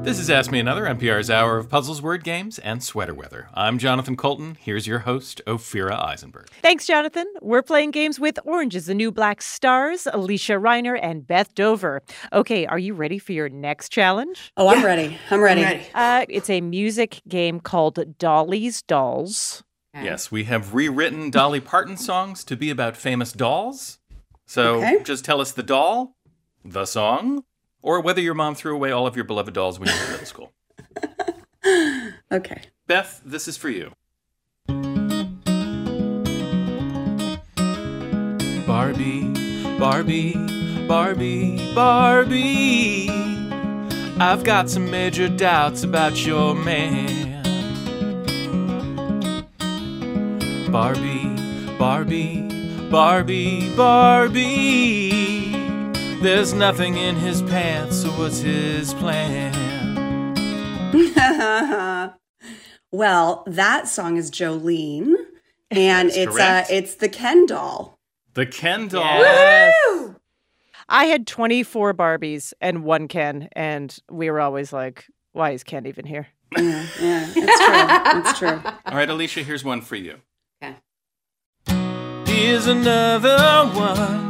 This is Ask Me Another, NPR's hour of puzzles, word games, and sweater weather. I'm Jonathan Colton. Here's your host, Ophira Eisenberg. Thanks, Jonathan. We're playing games with Orange is the New Black Stars, Alicia Reiner, and Beth Dover. Okay, are you ready for your next challenge? Oh, I'm ready. I'm ready. It's a music game called Dolly's Dolls. Okay. Yes, we have rewritten Dolly Parton songs to be about famous dolls. So just tell us the doll, the song, or whether your mom threw away all of your beloved dolls when you were in middle school. Okay. Beth, this is for you. Barbie, Barbie, Barbie, Barbie. I've got some major doubts about your man. Barbie, Barbie, Barbie, Barbie. There's nothing in his pants, so what's his plan? Well, that song is Jolene, and correct. It's the Ken doll. The Ken doll. Yes. Woo! I had 24 Barbies and one Ken, and we were always like, why is Ken even here? Yeah, it's true. All right, Alicia, here's one for you. Okay. Here's another one.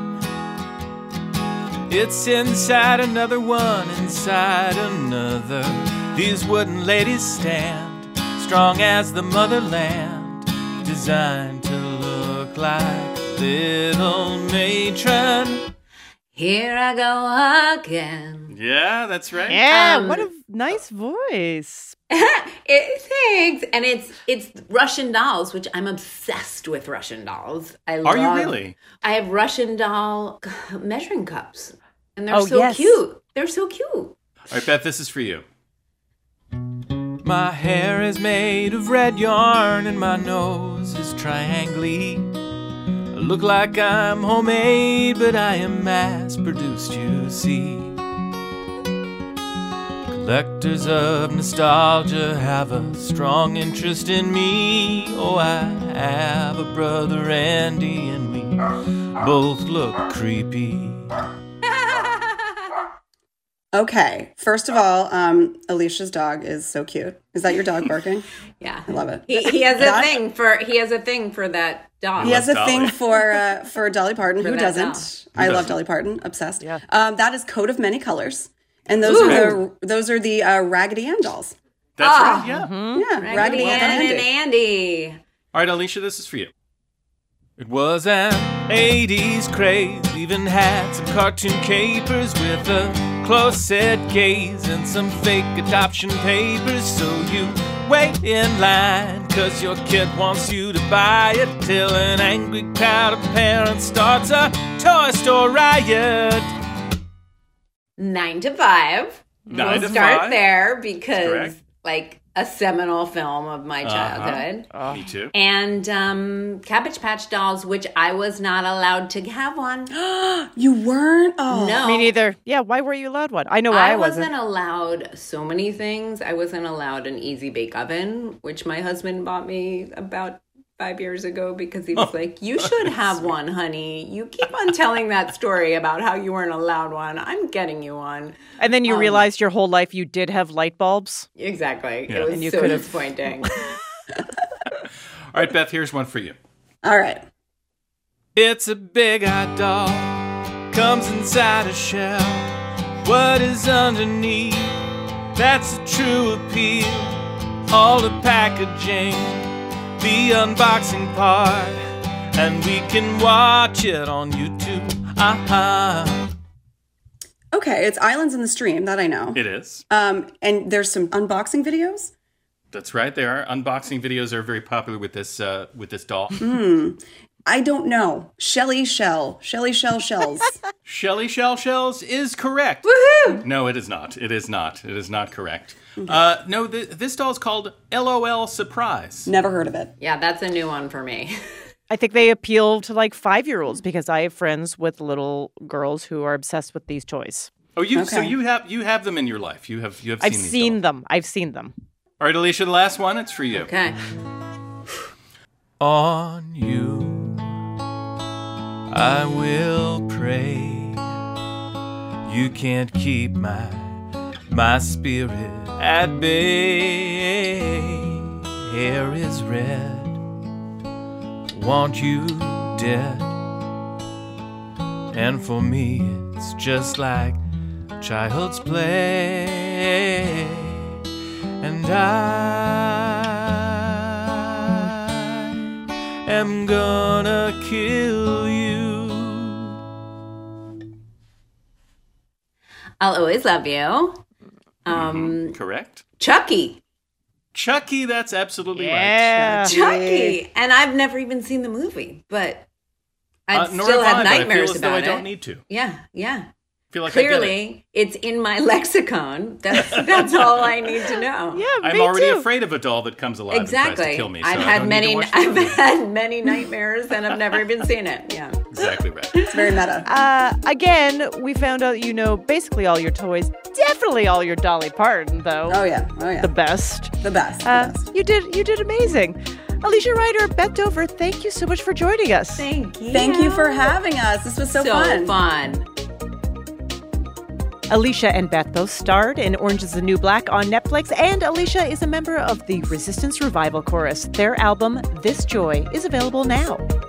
It's inside another one, inside another. These wooden ladies stand, strong as the motherland, designed to look like little matron. Here I go again. Yeah, that's right. Yeah, what a nice voice. Thanks. And it's Russian dolls, which I'm obsessed with Russian dolls. Are you really? I have Russian doll measuring cups. And they're cute. They're so cute. All right, Beth, this is for you. My hair is made of red yarn and my nose is triangly. I look like I'm homemade, but I am mass-produced, you see. Collectors of nostalgia have a strong interest in me. Oh, I have a brother Andy and we both look creepy. Okay. First of all, Alicia's dog is so cute. Is that your dog barking? Yeah, I love it. He has a thing for that dog. He has a thing for Dolly Parton. Who doesn't? Doll. I love Dolly Parton. Obsessed. Yeah. That is Coat of Many Colors, and those are the Raggedy Ann dolls. That's right. Yeah. Mm-hmm. Yeah. Raggedy Ann and Andy. All right, Alicia, this is for you. It was an 80s craze, even had some cartoon capers with a close-set gaze and some fake adoption papers. So you wait in line, 'cause your kid wants you to buy it, till an angry crowd of parents starts a Toy Store riot. 9 to 5. 9 to We'll start 5. there because, correct. like, a seminal film of my childhood. Me too. And Cabbage Patch Dolls, which I was not allowed to have one. You weren't? Oh. No. Me neither. Yeah, why were you allowed one? I know why I wasn't. allowed so many things. I wasn't allowed an Easy Bake Oven, which my husband bought me about 5 years ago because he was like, you should have one, honey. You keep on telling that story about how you weren't allowed one. I'm getting you one. And then you realized your whole life you did have light bulbs. Exactly. Yeah. It was And you so could've- disappointing. All right, Beth, here's one for you. All right. It's a big-eyed doll, comes inside a shell. What is underneath? That's a true appeal. All the packaging, the unboxing part, and we can watch it on YouTube. Okay, it's Islands in the Stream, that I know. It is. And there's some unboxing videos. That's right. They are. Unboxing videos are very popular with this doll. I don't know. Shelly Shell Shells. Shelly Shell Shells is correct. Woohoo! No, it is not. It is not. It is not correct. No, this doll is called LOL Surprise. Never heard of it. Yeah, that's a new one for me. I think they appeal to like 5-year-olds because I have friends with little girls who are obsessed with these toys. Oh, so you have them in your life. You have seen I've these seen dolls. them. I've seen them. All right, Alicia, the last one. It's for you. Okay. On you, I will pray. You can't keep my spirit at bay. Hair is red, want you dead. And for me, it's just like child's play. And I am gonna kill you. I'll always love you. Correct. Chucky, that's absolutely Yeah. right. Chucky. And I've never even seen the movie, but I still have nightmares I feel as though about I it. don't need to. Yeah. I feel like I get it. Clearly, it's in my lexicon. That's all I need to know. Yeah, I'm me already too. afraid of a doll that comes alive and tries to kill me. So I've I had don't need to many. watch the I've movie. had many nightmares, and I've never even seen it. Yeah. Exactly right. It's very meta. Again, we found out you know basically all your toys. Definitely all your Dolly Parton, though. Oh yeah. The best. The best. You did amazing. Alicia Ryder, Beth Dover, thank you so much for joining us. Thank you. Thank you for having us. This was so fun. Alicia and Beth both starred in Orange is the New Black on Netflix, and Alicia is a member of the Resistance Revival Chorus. Their album, This Joy, is available now.